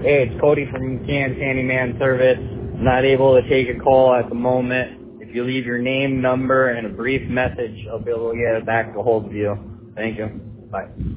Hey, it's Cody from Can Handyman Service. I'm not able to take a call at the moment. If you leave your name, number, and a brief message, I'll be able to get back a hold of you. Thank you. Bye.